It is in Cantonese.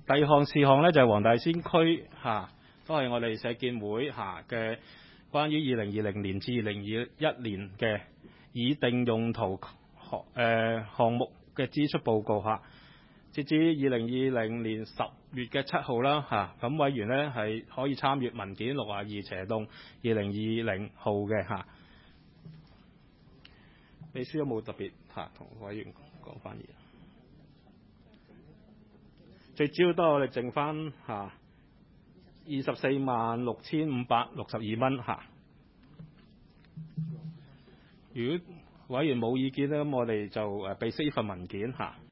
第二項事項呢，就係黃大仙區都係我哋社建會嘅關於2020年至2021年嘅擬定用途項目嘅支出報告截至2020年10月嘅7號啦咁委員呢係可以參閱文件62/2020號嘅秘書有冇特別同委員講翻嘢？最主要都係我哋剩翻246562蚊如果委員冇意見咧，咁我哋就備悉呢份文件